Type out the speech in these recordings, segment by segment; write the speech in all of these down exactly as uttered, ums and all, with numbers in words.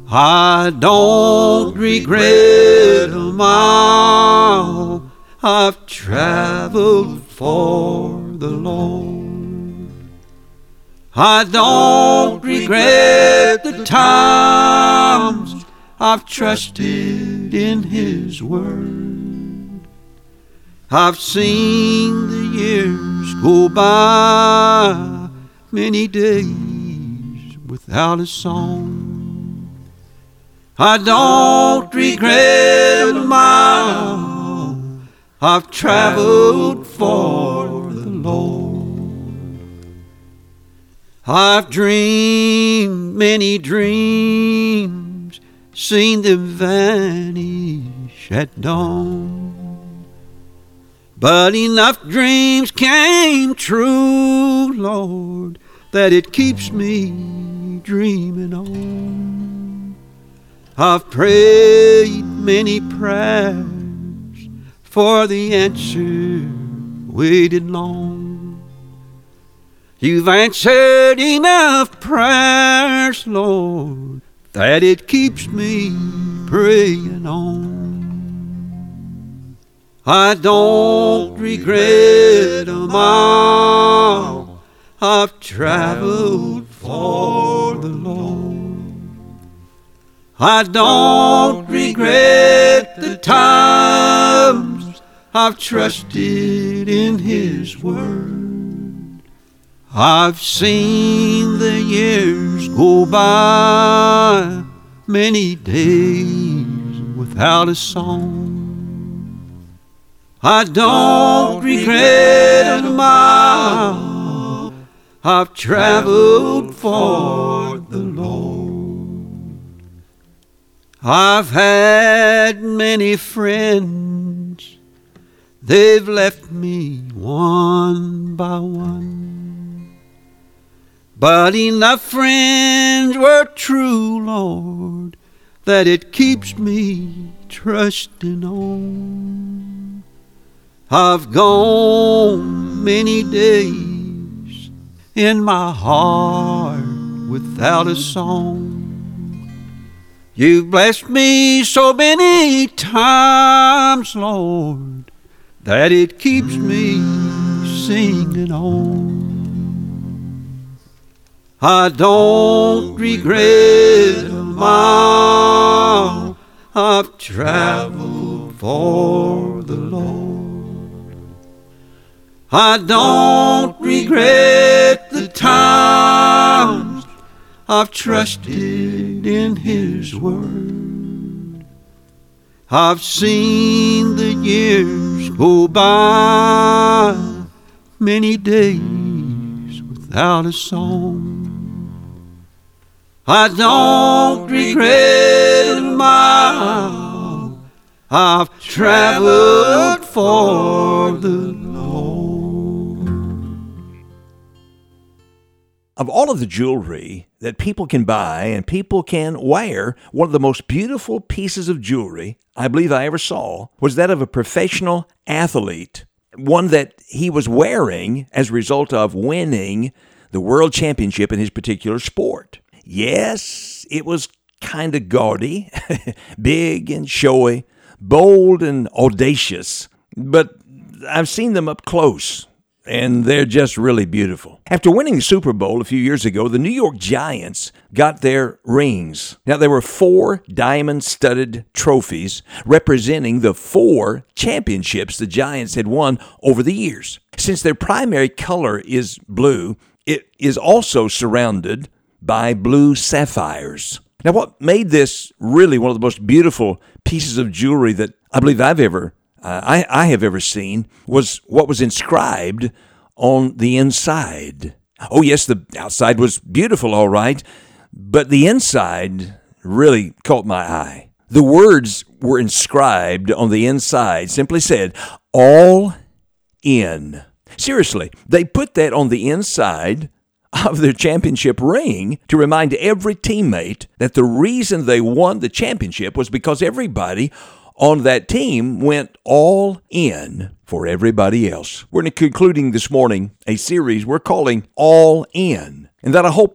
I don't regret a mile I've traveled for the Lord. I don't regret the times I've trusted in His Word. I've seen the years go by, many days without a song. I don't regret a mile I've traveled for the Lord. I've dreamed many dreams, seen them vanish at dawn. But enough dreams came true, Lord, that it keeps me dreaming on. I've prayed many prayers, for the answer waited long. You've answered enough prayers, Lord, that it keeps me praying on. I don't regret a mile I've traveled for the Lord. I don't regret the times I've trusted in His Word. I've seen the years go by, many days without a song. I don't regret a mile I've traveled for the Lord. I've had many friends, they've left me one by one. But enough friends were true, Lord, that it keeps me trusting on. I've gone many days in my heart without a song. You've blessed me so many times, Lord, that it keeps me singing on. I don't regret a mile I've traveled for the Lord. I don't regret the times I've trusted in His Word. I've seen the years go by, many days without a song. I don't regret a mile I've traveled for the Lord. Of all of the jewelry that people can buy and people can wear, one of the most beautiful pieces of jewelry I believe I ever saw was that of a professional athlete, one that he was wearing as a result of winning the world championship in his particular sport. Yes, it was kind of gaudy, big and showy, bold and audacious, but I've seen them up close, and they're just really beautiful. After winning the Super Bowl a few years ago, the New York Giants got their rings. Now, there were four diamond-studded trophies representing the four championships the Giants had won over the years. Since their primary color is blue, it is also surrounded by blue sapphires. Now, what made this really one of the most beautiful pieces of jewelry that I believe I've ever Uh, I, I have ever seen was what was inscribed on the inside. Oh, yes, the outside was beautiful, all right, but the inside really caught my eye. The words were inscribed on the inside, simply said, "All in." Seriously, they put that on the inside of their championship ring to remind every teammate that the reason they won the championship was because everybody on that team went all in for everybody else. We're concluding this morning a series we're calling All In, and that I hope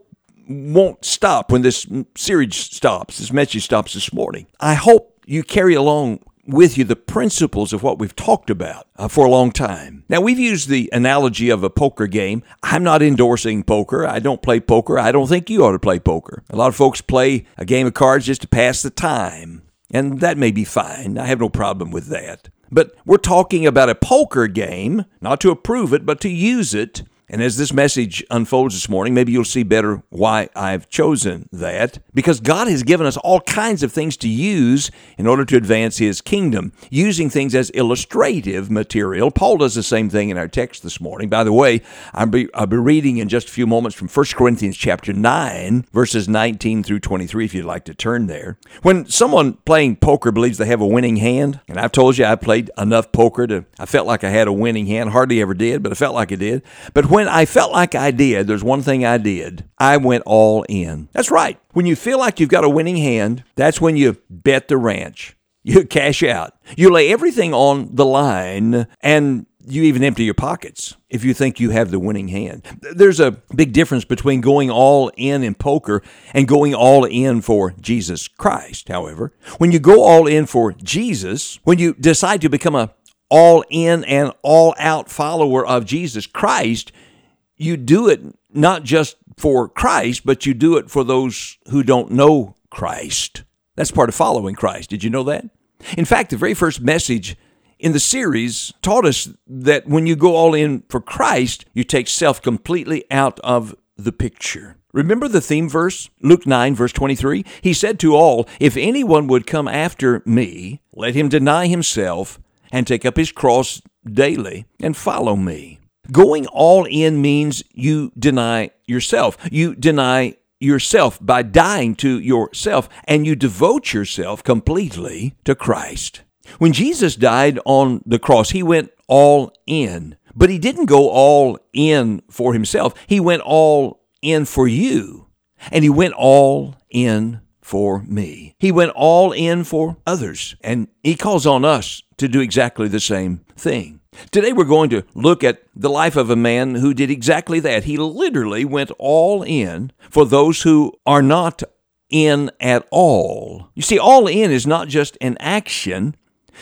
won't stop when this series stops, this message stops this morning. I hope you carry along with you the principles of what we've talked about uh, for a long time. Now, we've used the analogy of a poker game. I'm not endorsing poker. I don't play poker. I don't think you ought to play poker. A lot of folks play a game of cards just to pass the time, and that may be fine. I have no problem with that. But we're talking about a poker game, not to approve it, but to use it. And as this message unfolds this morning, maybe you'll see better why I've chosen that. Because God has given us all kinds of things to use in order to advance His kingdom, using things as illustrative material. Paul does the same thing in our text this morning. By the way, I'll be, I'll be reading in just a few moments from First Corinthians chapter nine, verses nineteen through twenty-three, if you'd like to turn there. When someone playing poker believes they have a winning hand, and I've told you I played enough poker to, I felt like I had a winning hand. Hardly ever did, but I felt like I did. But when I felt like I did, there's one thing I did. I went all in. That's right. When you feel like you've got a winning hand, that's when you bet the ranch. You cash out. You lay everything on the line, and you even empty your pockets if you think you have the winning hand. There's a big difference between going all in in poker and going all in for Jesus Christ, however. When you go all in for Jesus, when you decide to become a all in and all out follower of Jesus Christ, you do it not just for Christ, but you do it for those who don't know Christ. That's part of following Christ. Did you know that? In fact, the very first message in the series taught us that when you go all in for Christ, you take self completely out of the picture. Remember the theme verse, Luke nine, verse twenty-three? He said to all, "If anyone would come after me, let him deny himself and take up his cross daily and follow me." Going all in means you deny yourself. You deny yourself by dying to yourself, and you devote yourself completely to Christ. When Jesus died on the cross, He went all in. But He didn't go all in for Himself. He went all in for you. And He went all in for me. He went all in for others. And He calls on us to do exactly the same thing. Today we're going to look at the life of a man who did exactly that. He literally went all in for those who are not in at all. You see, all in is not just an action,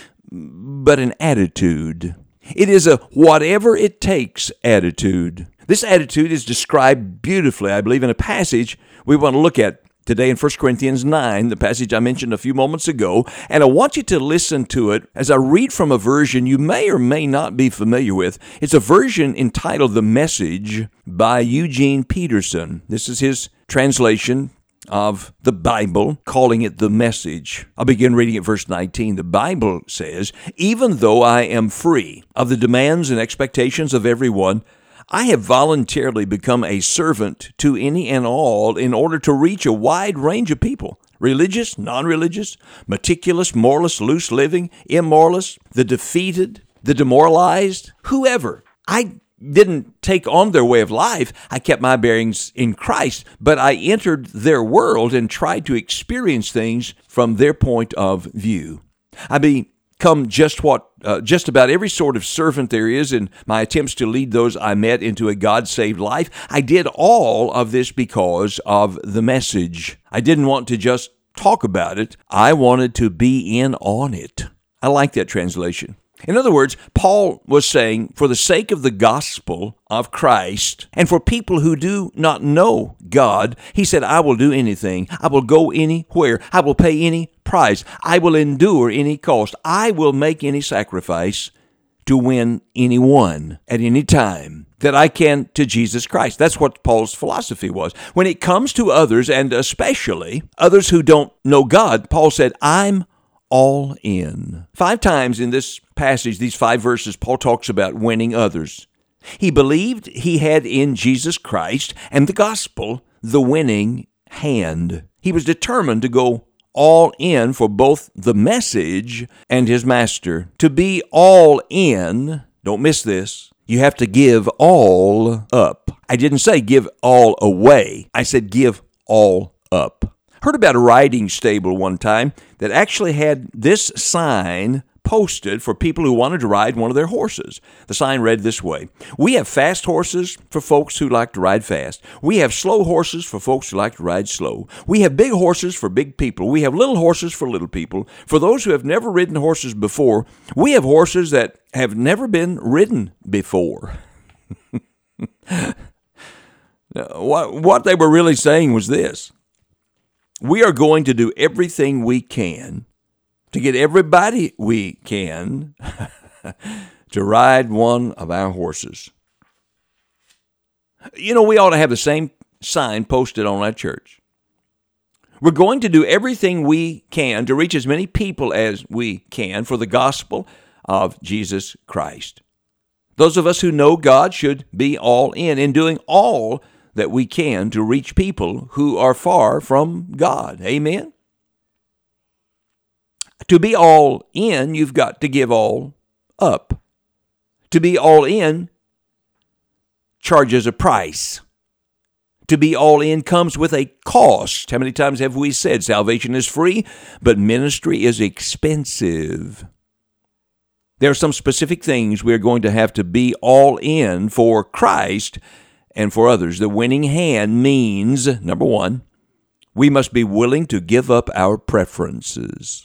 but an attitude. It is a whatever it takes attitude. This attitude is described beautifully, I believe, in a passage we want to look at today in First Corinthians nine, the passage I mentioned a few moments ago, and I want you to listen to it as I read from a version you may or may not be familiar with. It's a version entitled The Message by Eugene Peterson. This is his translation of the Bible, calling it The Message. I'll begin reading at verse nineteen. The Bible says, "Even though I am free of the demands and expectations of everyone, I have voluntarily become a servant to any and all in order to reach a wide range of people, religious, non-religious, meticulous, moralist, loose-living, immoralist, the defeated, the demoralized, whoever. I didn't take on their way of life. I kept my bearings in Christ, but I entered their world and tried to experience things from their point of view. I be Come just what, uh, just about every sort of servant there is in my attempts to lead those I met into a God-saved life. I did all of this because of the message. I didn't want to just talk about it. I wanted to be in on it." I like that translation. In other words, Paul was saying, for the sake of the gospel of Christ, and for people who do not know God, he said, I will do anything. I will go anywhere. I will pay any price. I will endure any cost. I will make any sacrifice to win anyone at any time that I can to Jesus Christ. That's what Paul's philosophy was. When it comes to others, and especially others who don't know God, Paul said, I'm all in. Five times in this passage, these five verses, Paul talks about winning others. He believed he had in Jesus Christ and the gospel the winning hand. He was determined to go all in for both the message and his master. To be all in, don't miss this, you have to give all up. I didn't say give all away. I said give all up. Heard about a riding stable one time that actually had this sign posted for people who wanted to ride one of their horses. The sign read this way: "We have fast horses for folks who like to ride fast. We have slow horses for folks who like to ride slow. We have big horses for big people. We have little horses for little people. For those who have never ridden horses before, we have horses that have never been ridden before." What, what they were really saying was this: we are going to do everything we can to get everybody we can to ride one of our horses. You know, we ought to have the same sign posted on our church. We're going to do everything we can to reach as many people as we can for the gospel of Jesus Christ. Those of us who know God should be all in, in doing all that we can to reach people who are far from God. Amen? To be all in, you've got to give all up. To be all in charges a price. To be all in comes with a cost. How many times have we said salvation is free, but ministry is expensive? There are some specific things we're going to have to be all in for Christ and for others. The winning hand means, number one, we must be willing to give up our preferences.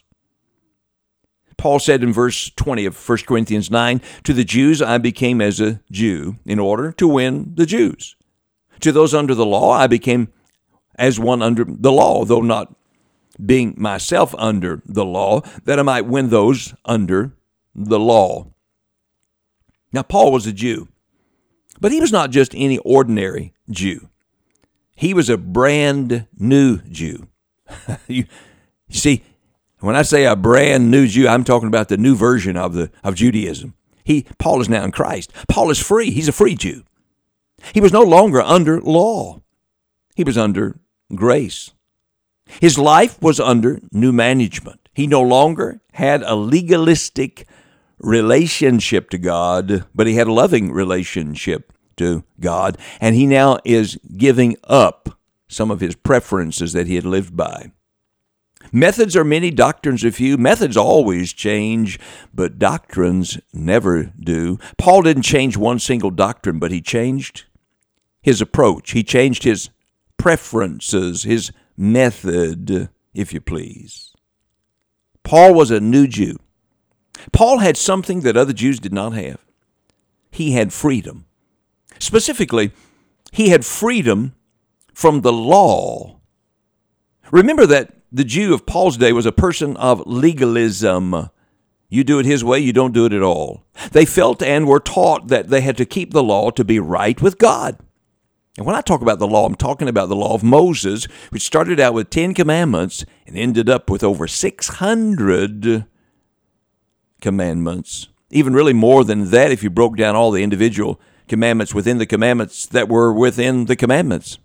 Paul said in verse twenty of First Corinthians nine, "To the Jews I became as a Jew in order to win the Jews. To those under the law I became as one under the law, though not being myself under the law, that I might win those under the law." Now, Paul was a Jew, but he was not just any ordinary Jew. He was a brand new Jew. you, you see, when I say a brand new Jew, I'm talking about the new version of the of Judaism. He, Paul is now in Christ. Paul is free. He's a free Jew. He was no longer under law. He was under grace. His life was under new management. He no longer had a legalistic relationship to God, but he had a loving relationship to God, and he now is giving up some of his preferences that he had lived by. Methods are many, doctrines are few. Methods always change, but doctrines never do. Paul didn't change one single doctrine, but he changed his approach. He changed his preferences, his method, if you please. Paul was a new Jew. Paul had something that other Jews did not have. He had freedom. Specifically, he had freedom from the law. Remember that the Jew of Paul's day was a person of legalism. You do it his way, you don't do it at all. They felt and were taught that they had to keep the law to be right with God. And when I talk about the law, I'm talking about the law of Moses, which started out with Ten Commandments and ended up with over six hundred commandments. Even really more than that if you broke down all the individual commandments within the commandments that were within the commandments.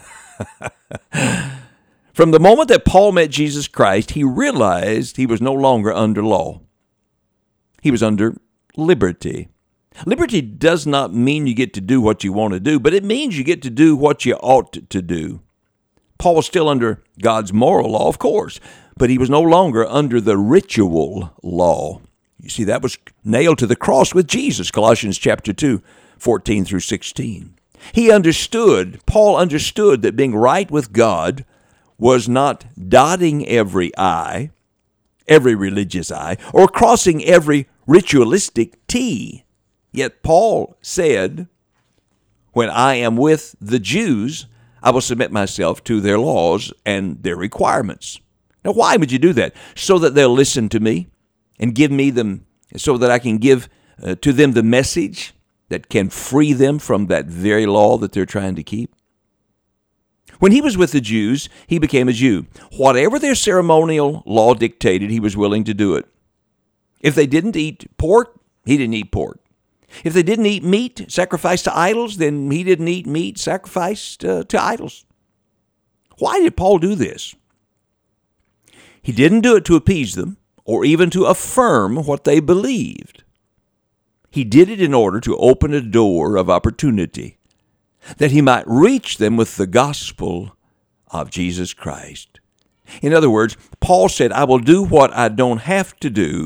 From the moment that Paul met Jesus Christ, he realized he was no longer under law. He was under liberty. Liberty does not mean you get to do what you want to do, but it means you get to do what you ought to do. Paul was still under God's moral law, of course, but he was no longer under the ritual law. You see, that was nailed to the cross with Jesus, Colossians chapter two, fourteen through sixteen. He understood, Paul understood that being right with God was not dotting every I, every religious I, or crossing every ritualistic T. Yet Paul said, when I am with the Jews, I will submit myself to their laws and their requirements. Now, why would you do that? So that they'll listen to me and give me them, so that I can give uh, to them the message that can free them from that very law that they're trying to keep. When he was with the Jews, he became a Jew. Whatever their ceremonial law dictated, he was willing to do it. If they didn't eat pork, he didn't eat pork. If they didn't eat meat sacrificed to idols, then he didn't eat meat sacrificed uh, to idols. Why did Paul do this? He didn't do it to appease them or even to affirm what they believed. He did it in order to open a door of opportunity, that he might reach them with the gospel of Jesus Christ. In other words, Paul said, I will do what I don't have to do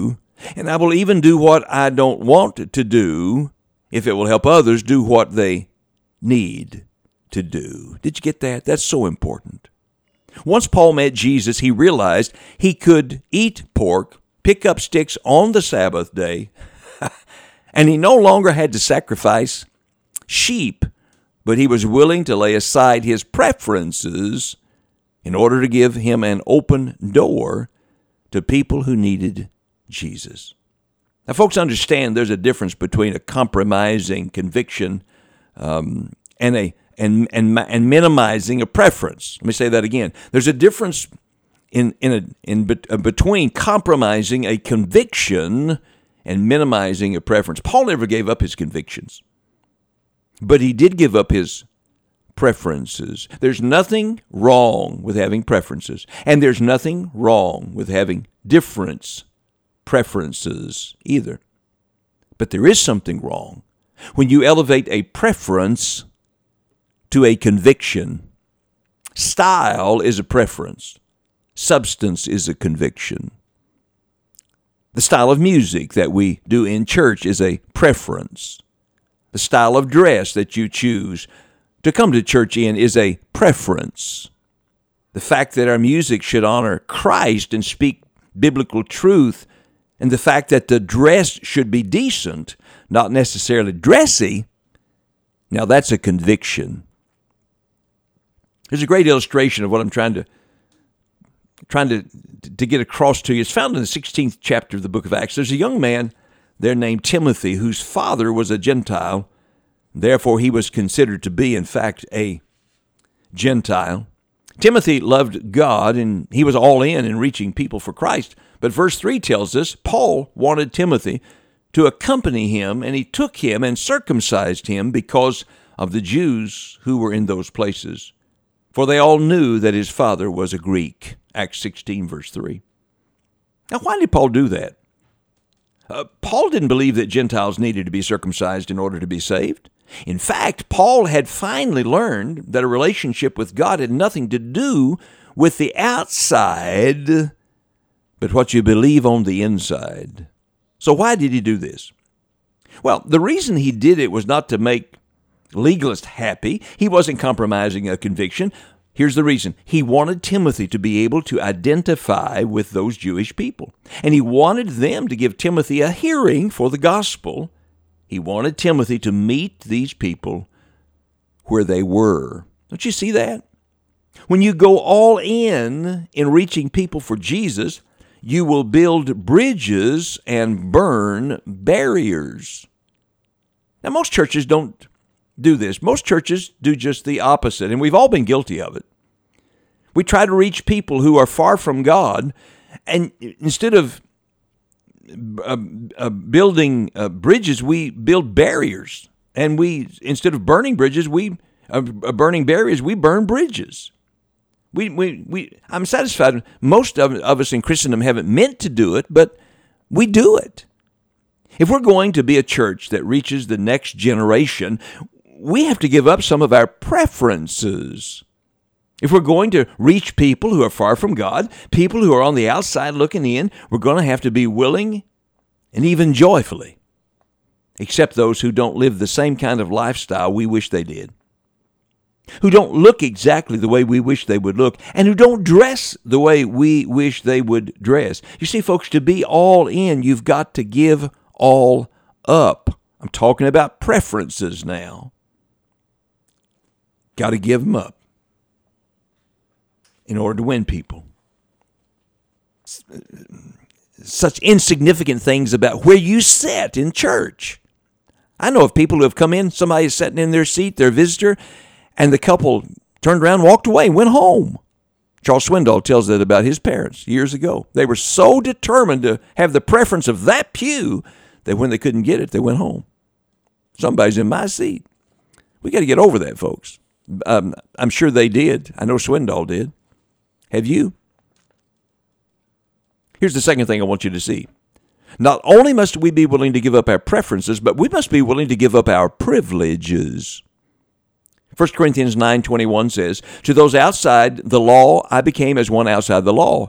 And I will even do what I don't want to do if it will help others do what they need to do. Did you get that? That's so important. Once Paul met Jesus, he realized he could eat pork, pick up sticks on the Sabbath day, and he no longer had to sacrifice sheep, but he was willing to lay aside his preferences in order to give him an open door to people who needed Jesus. Now, folks, understand there's a difference between a compromising conviction um, and a and and and minimizing a preference. Let me say that again. There's a difference in in a in between compromising a conviction and minimizing a preference. Paul never gave up his convictions, but he did give up his preferences. There's nothing wrong with having preferences, and there's nothing wrong with having different preferences either. But there is something wrong when you elevate a preference to a conviction. Style is a preference. Substance is a conviction. The style of music that we do in church is a preference. The style of dress that you choose to come to church in is a preference. The fact that our music should honor Christ and speak biblical truth, and the fact that the dress should be decent, not necessarily dressy, now that's a conviction. There's a great illustration of what I'm trying to trying to, to get across to you. It's found in the sixteenth chapter of the book of Acts. There's a young man there named Timothy whose father was a Gentile. Therefore, he was considered to be, in fact, a Gentile. Timothy loved God, and he was all in in reaching people for Christ. But verse three tells us Paul wanted Timothy to accompany him, and he took him and circumcised him because of the Jews who were in those places. For they all knew that his father was a Greek. Acts sixteen, verse three. Now, why did Paul do that? Uh, Paul didn't believe that Gentiles needed to be circumcised in order to be saved. In fact, Paul had finally learned that a relationship with God had nothing to do with the outside, but what you believe on the inside. So why did he do this? Well, the reason he did it was not to make legalists happy. He wasn't compromising a conviction. Here's the reason. He wanted Timothy to be able to identify with those Jewish people. And he wanted them to give Timothy a hearing for the gospel. He wanted Timothy to meet these people where they were. Don't you see that? When you go all in in reaching people for Jesus, you will build bridges and burn barriers. Now, most churches don't do this. Most churches do just the opposite, and we've all been guilty of it. We try to reach people who are far from God, and instead of uh, uh, building uh, bridges, we build barriers. And we, instead of burning bridges, we uh, burning barriers, we burn bridges. We, we, we. I'm satisfied. Most of, of us in Christendom haven't meant to do it, but we do it. If we're going to be a church that reaches the next generation, we have to give up some of our preferences. If we're going to reach people who are far from God, people who are on the outside looking in, we're going to have to be willing and even joyfully accept those who don't live the same kind of lifestyle we wish they did, who don't look exactly the way we wish they would look, and who don't dress the way we wish they would dress. You see, folks, to be all in, you've got to give all up. I'm talking about preferences now. Got to give them up in order to win people. Such insignificant things about where you sit in church. I know of people who have come in, somebody is sitting in their seat, their visitor, and the couple turned around, walked away, and went home. Charles Swindoll tells that about his parents years ago. They were so determined to have the preference of that pew that when they couldn't get it, they went home. Somebody's in my seat. We got to get over that, folks. Um, I'm sure they did. I know Swindoll did. Have you? Here's the second thing I want you to see. Not only must we be willing to give up our preferences, but we must be willing to give up our privileges. First Corinthians nine twenty-one says, "To those outside the law, I became as one outside the law,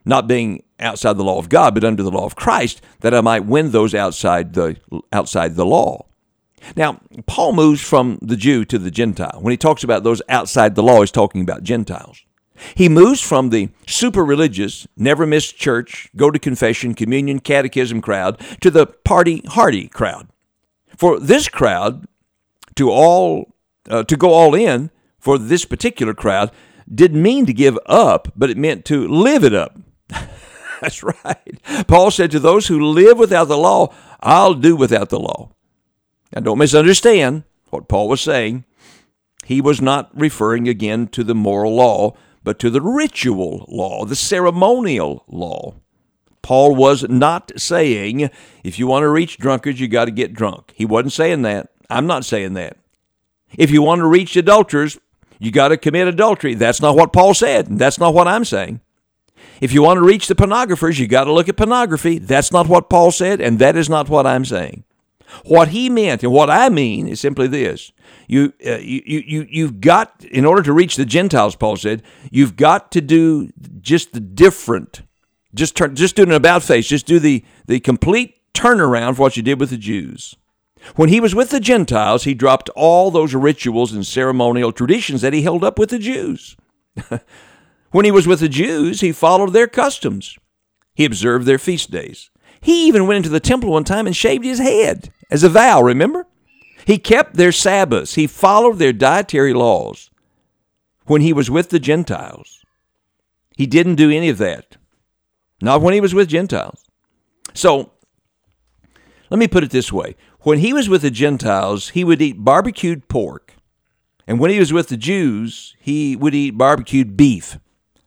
not being outside the law of God, but under the law of Christ, that I might win those outside the outside the law. Now, Paul moves from the Jew to the Gentile. When he talks about those outside the law, he's talking about Gentiles. He moves from the super religious, never miss church, go to confession, communion, catechism crowd to the party hardy crowd. For this crowd, to all uh, to go all in for this particular crowd didn't mean to give up, but it meant to live it up. That's right. Paul said to those who live without the law, I'll do without the law. Now, don't misunderstand what Paul was saying. He was not referring again to the moral law, but to the ritual law, the ceremonial law. Paul was not saying, if you want to reach drunkards, you got to get drunk. He wasn't saying that. I'm not saying that. If you want to reach adulterers, you got to commit adultery. That's not what Paul said, and that's not what I'm saying. If you want to reach the pornographers, you got to look at pornography. That's not what Paul said, and that is not what I'm saying. What he meant and what I mean is simply this. You, uh, you, you, you've got, in order to reach the Gentiles, Paul said, you've got to do just the different, just turn, just do an about face, just do the, the complete turnaround for what you did with the Jews. When he was with the Gentiles, he dropped all those rituals and ceremonial traditions that he held up with the Jews. When he was with the Jews, he followed their customs. He observed their feast days. He even went into the temple one time and shaved his head as a vow, remember? He kept their Sabbaths. He followed their dietary laws. When he was with the Gentiles, he didn't do any of that. Not when he was with Gentiles. So, let me put it this way. When he was with the Gentiles, he would eat barbecued pork. And when he was with the Jews, he would eat barbecued beef.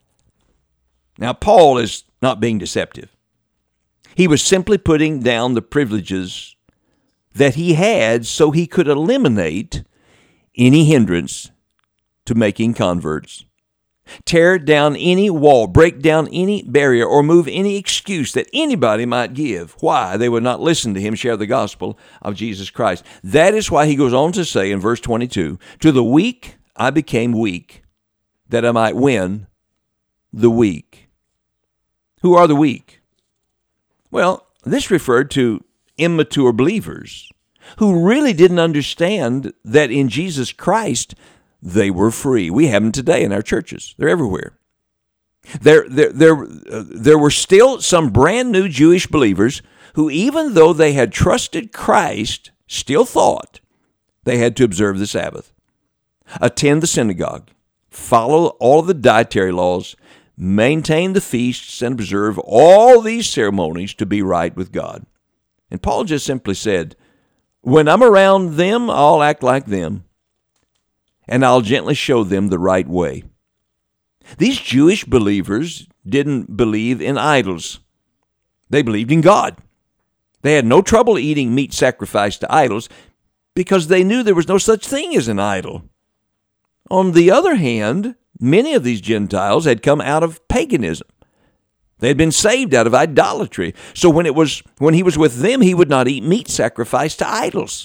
Now, Paul is not being deceptive. He was simply putting down the privileges that he had so he could eliminate any hindrance to making converts. Tear down any wall, break down any barrier, or move any excuse that anybody might give why they would not listen to him share the gospel of Jesus Christ. That is why he goes on to say in verse twenty-two, to the weak I became weak, that I might win the weak. Who are the weak? Well, this referred to immature believers who really didn't understand that in Jesus Christ they were free. We have them today in our churches. They're everywhere. There, there, there, uh, there were still some brand new Jewish believers who, even though they had trusted Christ, still thought they had to observe the Sabbath, attend the synagogue, follow all the dietary laws, maintain the feasts, and observe all these ceremonies to be right with God. And Paul just simply said, when I'm around them, I'll act like them, and I'll gently show them the right way. These Jewish believers didn't believe in idols. They believed in God. They had no trouble eating meat sacrificed to idols because they knew there was no such thing as an idol. On the other hand, many of these Gentiles had come out of paganism. They had been saved out of idolatry. So when it was when he was with them, he would not eat meat sacrificed to idols.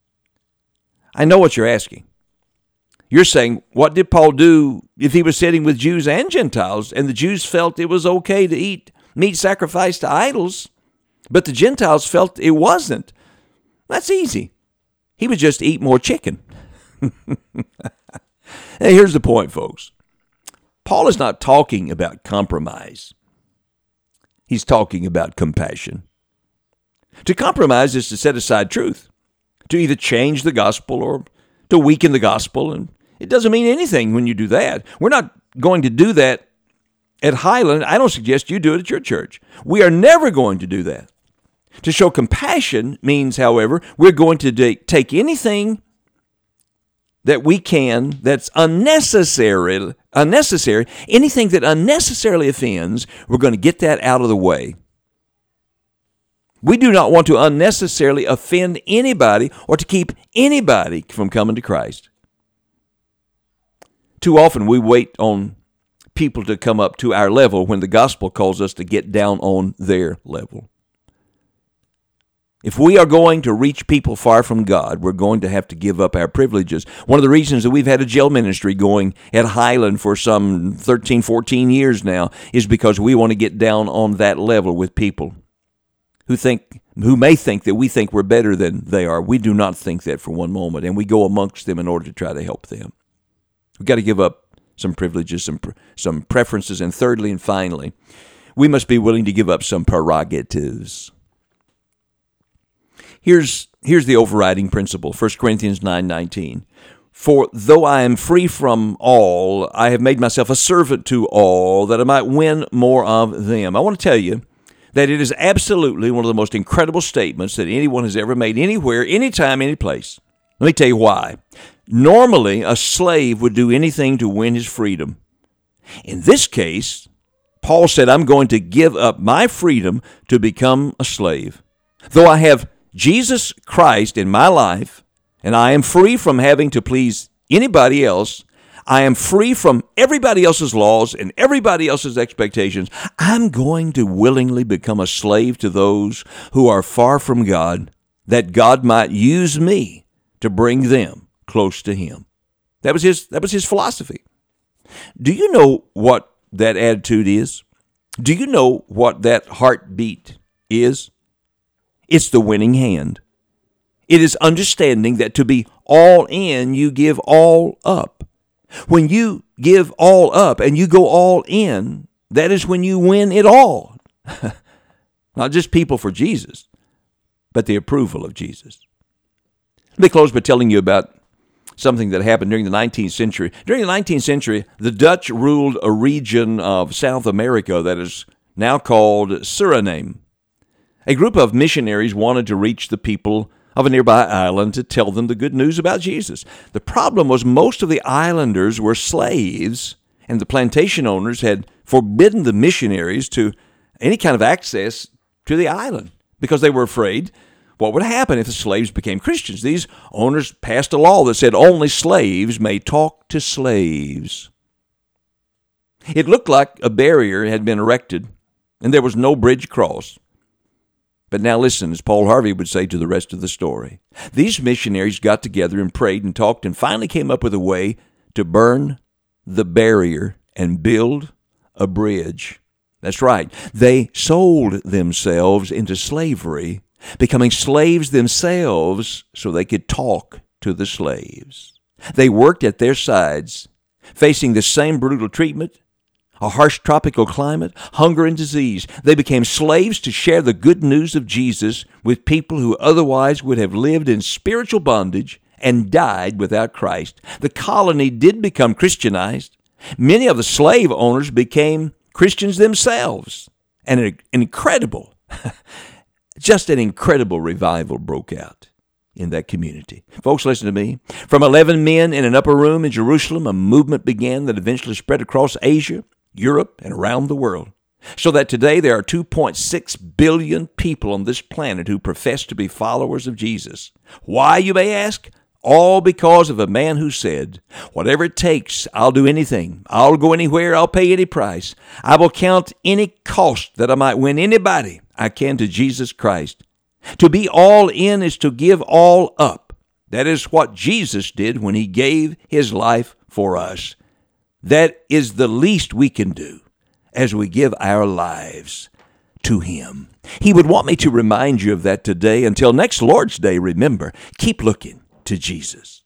I know what you're asking. You're saying, what did Paul do if he was sitting with Jews and Gentiles, and the Jews felt it was okay to eat meat sacrificed to idols, but the Gentiles felt it wasn't? That's easy. He would just eat more chicken. Hey, here's the point, folks. Paul is not talking about compromise. He's talking about compassion. To compromise is to set aside truth, to either change the gospel or to weaken the gospel, and it doesn't mean anything when you do that. We're not going to do that at Highland. I don't suggest you do it at your church. We are never going to do that. To show compassion means, however, we're going to take anything that we can that's unnecessary, unnecessary, anything that unnecessarily offends, we're going to get that out of the way. We do not want to unnecessarily offend anybody or to keep anybody from coming to Christ. Too often we wait on people to come up to our level when the gospel calls us to get down on their level. If we are going to reach people far from God, we're going to have to give up our privileges. One of the reasons that we've had a jail ministry going at Highland for some thirteen, fourteen years now is because we want to get down on that level with people who think, who may think that we think we're better than they are. We do not think that for one moment, and we go amongst them in order to try to help them. We've got to give up some privileges, some some preferences, and thirdly and finally, we must be willing to give up some prerogatives. Here's, here's the overriding principle, First Corinthians nine nineteen. For though I am free from all, I have made myself a servant to all, that I might win more of them. I want to tell you that it is absolutely one of the most incredible statements that anyone has ever made anywhere, anytime, any place. Let me tell you why. Normally, a slave would do anything to win his freedom. In this case, Paul said, I'm going to give up my freedom to become a slave. Though I have Jesus Christ in my life, and I am free from having to please anybody else, I am free from everybody else's laws and everybody else's expectations, I'm going to willingly become a slave to those who are far from God, that God might use me to bring them close to Him. That was his, that was his philosophy. Do you know what that attitude is? Do you know what that heartbeat is? It's the winning hand. It is understanding that to be all in, you give all up. When you give all up and you go all in, that is when you win it all. Not just people for Jesus, but the approval of Jesus. Let me close by telling you about something that happened during the nineteenth century. During the nineteenth century, the Dutch ruled a region of South America that is now called Suriname. A group of missionaries wanted to reach the people of a nearby island to tell them the good news about Jesus. The problem was most of the islanders were slaves, and the plantation owners had forbidden the missionaries to any kind of access to the island because they were afraid what would happen if the slaves became Christians. These owners passed a law that said only slaves may talk to slaves. It looked like a barrier had been erected, and there was no bridge across. But now listen, as Paul Harvey would say, to the rest of the story. These missionaries got together and prayed and talked and finally came up with a way to burn the barrier and build a bridge. That's right. They sold themselves into slavery, becoming slaves themselves so they could talk to the slaves. They worked at their sides, facing the same brutal treatment, a harsh tropical climate, hunger and disease. They became slaves to share the good news of Jesus with people who otherwise would have lived in spiritual bondage and died without Christ. The colony did become Christianized. Many of the slave owners became Christians themselves. And an incredible, just an incredible revival broke out in that community. Folks, listen to me. From eleven men in an upper room in Jerusalem, a movement began that eventually spread across Asia, Europe, and around the world, so that today there are two point six billion people on this planet who profess to be followers of Jesus. Why, you may ask? All because of a man who said, whatever it takes, I'll do anything. I'll go anywhere. I'll pay any price. I will count any cost that I might win anybody I can to Jesus Christ. To be all in is to give all up. That is what Jesus did when He gave His life for us. That is the least we can do as we give our lives to Him. He would want me to remind you of that today. Until next Lord's Day, remember, keep looking to Jesus.